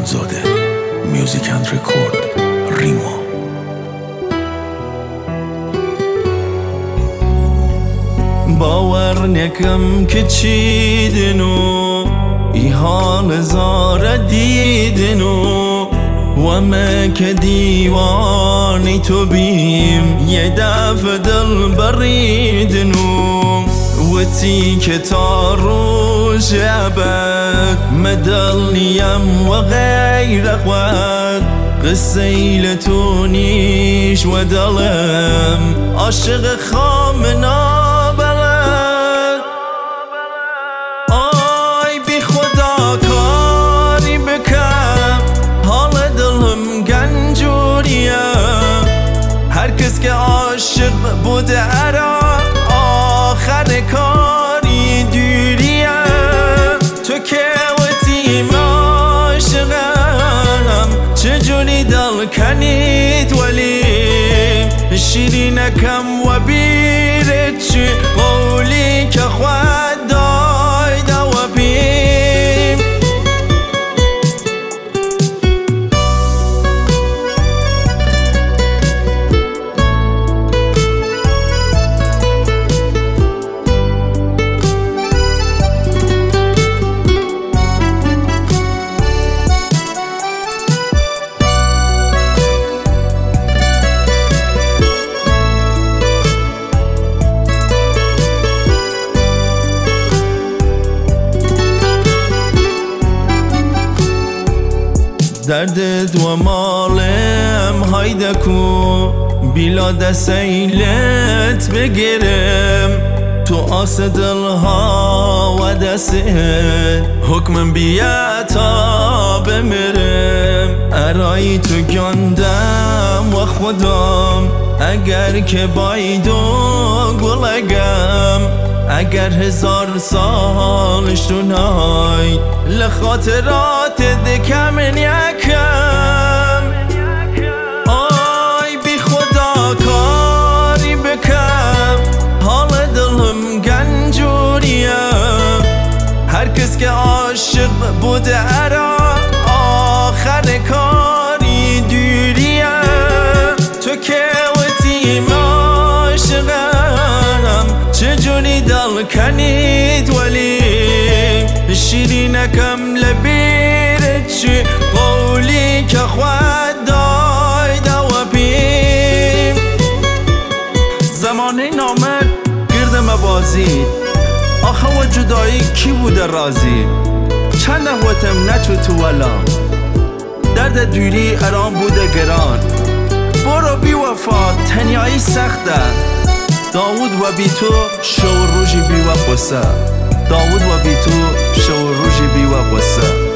امامزاده میوزیک اند رکورد ریما. باور نکم که چیدنو ای حال زار دیدنو و ما که دیوانی تو بیم یه دفع دل بریدنو و تی که تا روز ابد مدل نیم و غیر خود قصه تو نیش و دلم عاشق خامنا هر کس که عاشق بوده ارا آخر کاری دوریه تو که وقتی عاشقم چجوری دل کنید ولی شیرینکم و بیرت چی قولی که خود دایده و بیم دردت و مالم هایده کو بیلا دسیلت بگیرم تو آس دلها و دسته حکمم بیا تا بمیرم ارایی تو گندم و خودم اگر که بایدو گلگم اگر 1000 سالش تو نای لخاطرات دکم یکم آی بی خدا کاری بکم حال دلم گنجوریه هر کس که عاشق بوده ارا آخر کاری دوریه تو که وقتی عاشقم چجوری دل کنید ولی شیرینکم لبیرت چی قولی که خود دایده و بیم زمانه نامد گرد مبازی آخه و جدایی کی بوده رازی چند نهوتم نچو تو ولام درد دوری ارام بوده گران برو بی وفا تنیایی سخته داود و بی تو شو روژی بی و قصه داود و بی تو شو روژی بی و قصه